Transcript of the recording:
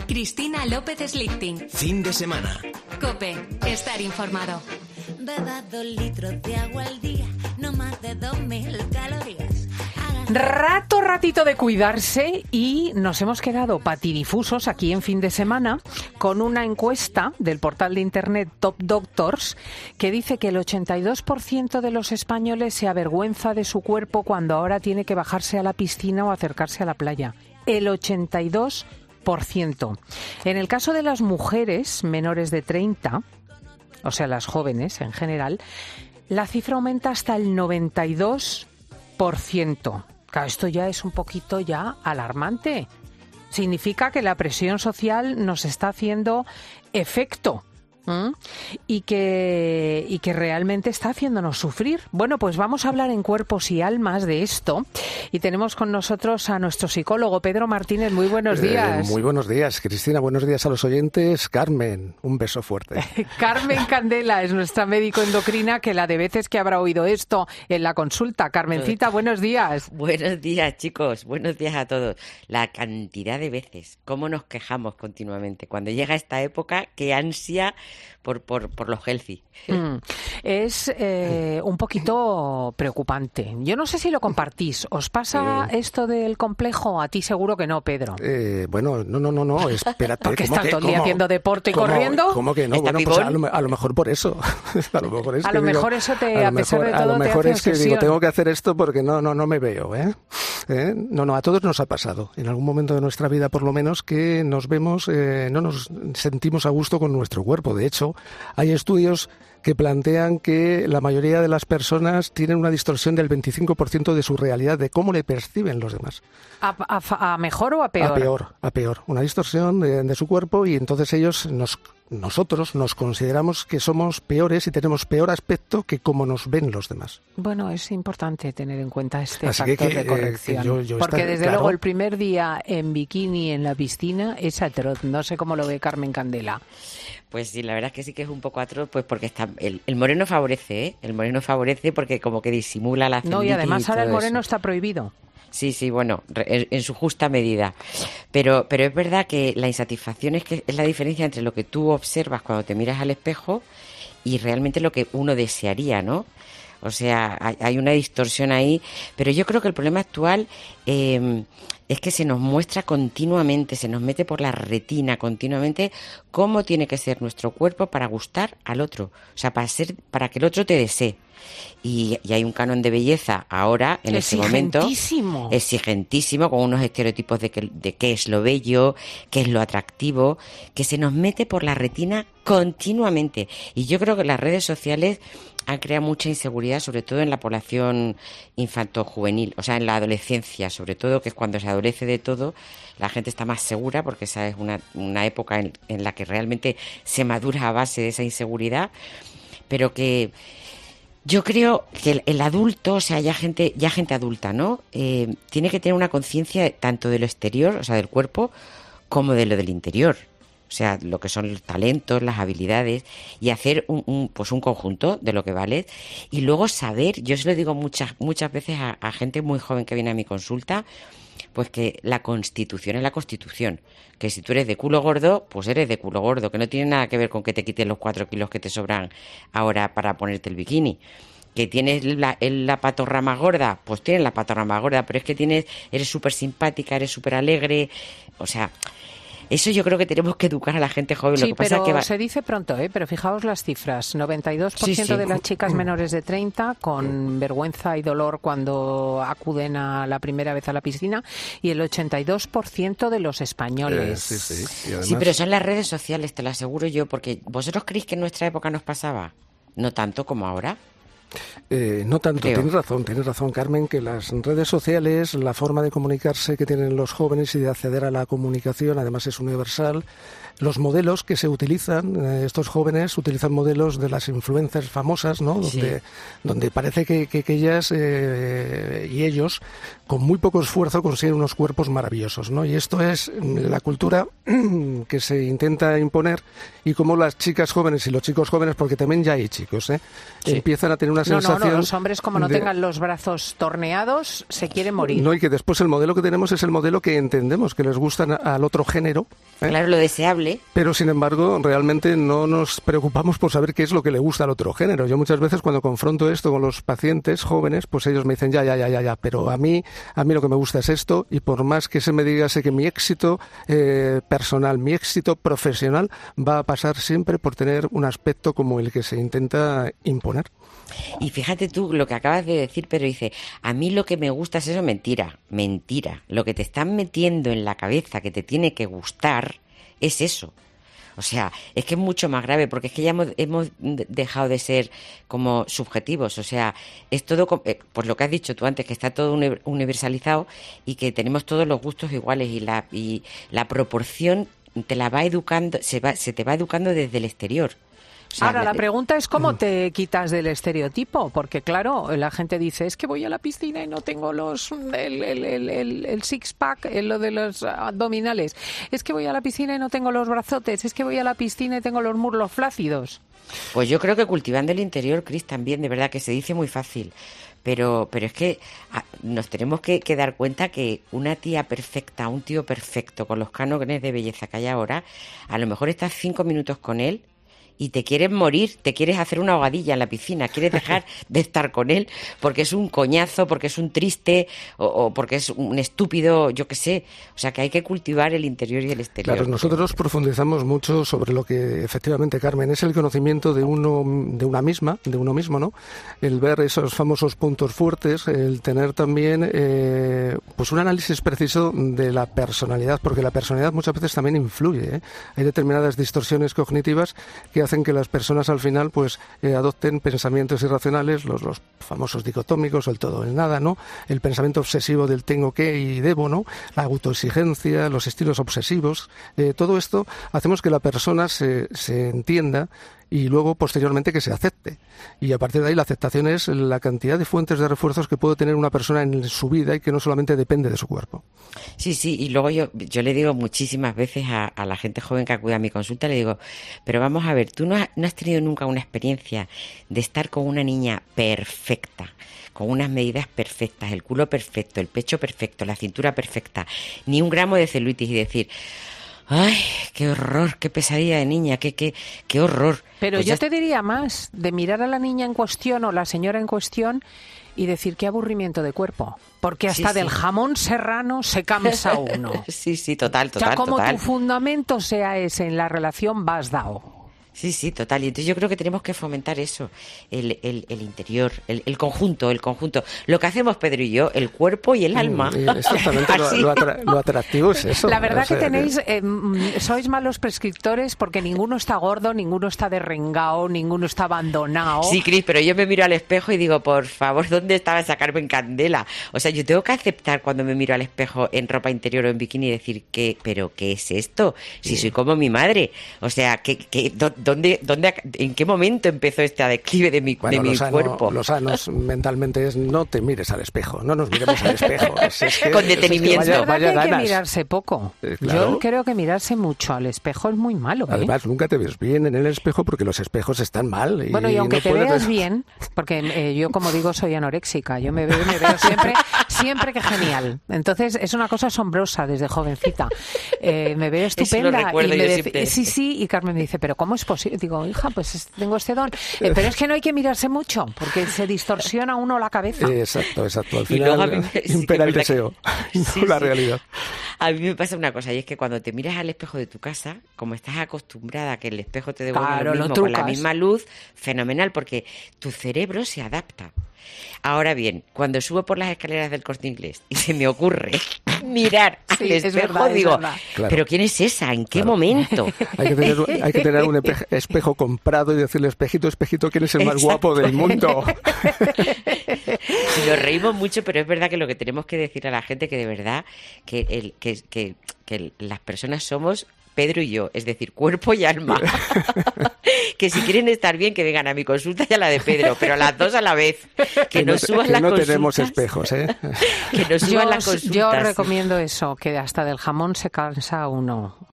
Cristina López Slichting. Fin de semana. COPE. Estar informado. Beba 2 litros de agua al día, no más de 2000 calorías. Ratito de cuidarse y nos hemos quedado patidifusos aquí en Fin de Semana con una encuesta del portal de internet Top Doctors que dice que el 82% de los españoles se avergüenza de su cuerpo cuando ahora tiene que bajarse a la piscina o acercarse a la playa. El 82%. En el caso de las mujeres menores de 30, o sea, las jóvenes en general, la cifra aumenta hasta el 92%. Claro, esto ya es un poquito ya alarmante. Significa que la presión social nos está haciendo efecto. Y que realmente está haciéndonos sufrir. Bueno, pues vamos a hablar en Cuerpos y Almas de esto y tenemos con nosotros a nuestro psicólogo Pedro Martínez. Muy buenos días. Muy buenos días, Cristina. Buenos días a los oyentes. Carmen, un beso fuerte. Carmen Candela es nuestra médico endocrina, que la de veces que habrá oído esto en la consulta. Carmencita, buenos días. Buenos días, chicos. Buenos días a todos. La cantidad de veces, cómo nos quejamos continuamente. Cuando llega esta época, qué ansia por los healthy. Es un poquito preocupante. Yo no sé si lo compartís. ¿Os pasa esto del complejo? A ti seguro que no, Pedro. Bueno, no, espérate. Porque estás todo el día haciendo deporte y corriendo. ¿Cómo que no? Bueno, pues a lo mejor por eso. A lo mejor eso te, a pesar de todo, a lo mejor es que digo, tengo que hacer esto porque no me veo, No, a todos nos ha pasado. En algún momento de nuestra vida, por lo menos, que nos vemos, no nos sentimos a gusto con nuestro cuerpo. De hecho, hay estudios que plantean que la mayoría de las personas tienen una distorsión del 25% de su realidad, de cómo le perciben los demás. ¿A mejor o a peor? A peor. Una distorsión de su cuerpo, y entonces nosotros nos consideramos que somos peores y tenemos peor aspecto que como nos ven los demás. Bueno, es importante tener en cuenta este Así factor de corrección. Porque desde luego el primer día en bikini en la piscina es atroz. No sé cómo lo ve Carmen Candela. Pues sí, la verdad es que sí que es un poco atroz, pues porque está el moreno favorece, El moreno favorece porque como que disimula la celulitis. No, y además ahora el moreno está prohibido. Sí, bueno, en su justa medida. Pero es verdad que la insatisfacción es la diferencia entre lo que tú observas cuando te miras al espejo y realmente lo que uno desearía, ¿no? O sea, hay una distorsión ahí, pero yo creo que el problema actual es que se nos muestra continuamente, se nos mete por la retina continuamente cómo tiene que ser nuestro cuerpo para gustar al otro, o sea, para que el otro te desee. Y hay un canon de belleza ahora, en este momento, exigentísimo, con unos estereotipos de qué es lo bello, qué es lo atractivo, que se nos mete por la retina continuamente. Y yo creo que las redes sociales han creado mucha inseguridad, sobre todo en la población infanto-juvenil, o sea, en la adolescencia, sobre todo, que es cuando se adolece de todo, la gente está más segura, porque esa es una época en la que realmente se madura a base de esa inseguridad, pero que yo creo que el adulto, o sea, ya gente adulta, ¿no? Tiene que tener una conciencia tanto de lo exterior, o sea, del cuerpo, como de lo del interior. O sea, lo que son los talentos, las habilidades, y hacer un conjunto de lo que vales. Y luego saber, yo se lo digo muchas veces a gente muy joven que viene a mi consulta, pues que la Constitución es la Constitución. Que si tú eres de culo gordo, pues eres de culo gordo, que no tiene nada que ver con que te quites los 4 kilos que te sobran ahora para ponerte el bikini. Que tienes la patorra más gorda, pues tienes la patorra más gorda, pero es que eres súper simpática, eres súper alegre, o sea, eso yo creo que tenemos que educar a la gente joven. Sí, lo que pasa pero es que se dice pronto, pero fijaos las cifras. 92% de las chicas menores de 30 con vergüenza y dolor cuando acuden a la primera vez a la piscina, y el 82% de los españoles. Sí, además... sí, pero son las redes sociales, te lo aseguro yo, porque ¿vosotros creéis que en nuestra época nos pasaba? No tanto como ahora. No tanto, tienes razón, Carmen, que las redes sociales, la forma de comunicarse que tienen los jóvenes y de acceder a la comunicación, además es universal. Los modelos que se utilizan, estos jóvenes utilizan modelos de las influencers famosas, ¿no? Donde parece que ellas y ellos, con muy poco esfuerzo, consiguen unos cuerpos maravillosos, ¿no? Y esto es la cultura que se intenta imponer, y como las chicas jóvenes y los chicos jóvenes, porque también ya hay chicos, empiezan a tener una sensación... No, los hombres como no tengan los brazos torneados se quieren morir. No, y que después el modelo que tenemos es el modelo que entendemos que les gusta al otro género. Claro, lo deseable. Pero, sin embargo, realmente no nos preocupamos por saber qué es lo que le gusta al otro género. Yo muchas veces cuando confronto esto con los pacientes jóvenes, pues ellos me dicen ya, pero a mí lo que me gusta es esto, y por más que se me diga, sé que mi éxito personal, mi éxito profesional va a pasar siempre por tener un aspecto como el que se intenta imponer. Y fíjate tú lo que acabas de decir, pero dice, a mí lo que me gusta es eso. Mentira. Lo que te están metiendo en la cabeza que te tiene que gustar es eso. O sea, es que es mucho más grave, porque es que ya hemos dejado de ser como subjetivos. O sea, es todo, pues lo que has dicho tú antes, que está todo universalizado y que tenemos todos los gustos iguales, y la proporción te la va educando, se te va educando desde el exterior. O sea, ahora, la pregunta es cómo te quitas del estereotipo, porque claro, la gente dice, es que voy a la piscina y no tengo el six-pack, lo de los abdominales, es que voy a la piscina y no tengo los brazotes, es que voy a la piscina y tengo los muslos flácidos. Pues yo creo que cultivando el interior, Cris, también, de verdad, que se dice muy fácil. Pero es que nos tenemos que dar cuenta que una tía perfecta, un tío perfecto, con los cánones de belleza que hay ahora, a lo mejor estás 5 minutos con él y te quieres morir, te quieres hacer una ahogadilla en la piscina, quieres dejar de estar con él porque es un coñazo, porque es un triste o porque es un estúpido, yo qué sé. O sea, que hay que cultivar el interior y el exterior. Claro, nosotros profundizamos mucho sobre lo que efectivamente, Carmen, es el conocimiento de una misma, de uno mismo, ¿no? El ver esos famosos puntos fuertes, el tener también pues un análisis preciso de la personalidad, porque la personalidad muchas veces también influye, ¿eh? Hay determinadas distorsiones cognitivas que hacen que las personas al final pues adopten pensamientos irracionales, los famosos dicotómicos, el todo o el nada, ¿no? El pensamiento obsesivo del tengo que y debo, ¿no? La autoexigencia, los estilos obsesivos, todo esto hacemos que la persona se entienda y luego posteriormente que se acepte. Y a partir de ahí la aceptación es la cantidad de fuentes de refuerzos que puede tener una persona en su vida y que no solamente depende de su cuerpo. Sí, y luego yo le digo muchísimas veces a la gente joven que acude a mi consulta, le digo, pero vamos a ver, tú no has tenido nunca una experiencia de estar con una niña perfecta, con unas medidas perfectas, el culo perfecto, el pecho perfecto, la cintura perfecta, ni un gramo de celulitis, y decir, ay, qué horror, qué pesadilla de niña, qué horror. Pero pues yo te diría más, de mirar a la niña en cuestión o la señora en cuestión y decir qué aburrimiento de cuerpo. Porque hasta del jamón serrano se cansa uno. Sí, total. O sea, como tu fundamento sea ese en la relación, vas dado. Sí, total. Y entonces yo creo que tenemos que fomentar eso, el interior, el conjunto. Lo que hacemos Pedro y yo, el cuerpo y el alma. Exactamente, lo atractivo es eso. La verdad que tenéis, sois malos prescriptores porque ninguno está gordo, ninguno está derrengado, ninguno está abandonado. Sí, Cris, pero yo me miro al espejo y digo, por favor, ¿dónde estaba esa Carmen Candela? O sea, yo tengo que aceptar cuando me miro al espejo en ropa interior o en bikini y decir, ¿pero qué es esto? Si soy como mi madre. O sea, ¿en qué momento empezó este declive de mi cuerpo? Lo sanos mentalmente es no te mires al espejo, no nos miremos al espejo. Con detenimiento. Es verdad que hay que mirarse poco. Claro. Yo creo que mirarse mucho al espejo es muy malo. Además, nunca te ves bien en el espejo porque los espejos están mal. Bueno, y aunque no te veas bien, porque yo, como digo, soy anoréxica, yo me veo siempre que genial. Entonces, es una cosa asombrosa desde jovencita. Me veo estupenda. Eso lo recuerdo yo siempre. Sí, y Carmen me dice, ¿pero cómo es posible? Digo, hija, pues tengo este don. Pero es que no hay que mirarse mucho, porque se distorsiona uno la cabeza. Exacto. Al final impera el deseo, no la realidad. A mí me pasa una cosa, y es que cuando te miras al espejo de tu casa, como estás acostumbrada a que el espejo te devuelva lo mismo con la misma luz, fenomenal, porque tu cerebro se adapta. Ahora bien, cuando subo por las escaleras del Corte Inglés y se me ocurre mirar al espejo, digo, claro. ¿pero quién es esa? ¿En qué momento? Hay que tener un espejo comprado y decirle, espejito, ¿quién es el más guapo del mundo? Nos reímos mucho, pero es verdad que lo que tenemos que decir a la gente que de verdad que las personas somos Pedro y yo, es decir, cuerpo y alma. Que si quieren estar bien, que vengan a mi consulta y a la de Pedro, pero las dos a la vez. Que nos suban las consultas. No tenemos espejos, ¿eh? Que nos suban las consultas. Yo recomiendo eso, que hasta del jamón se cansa uno.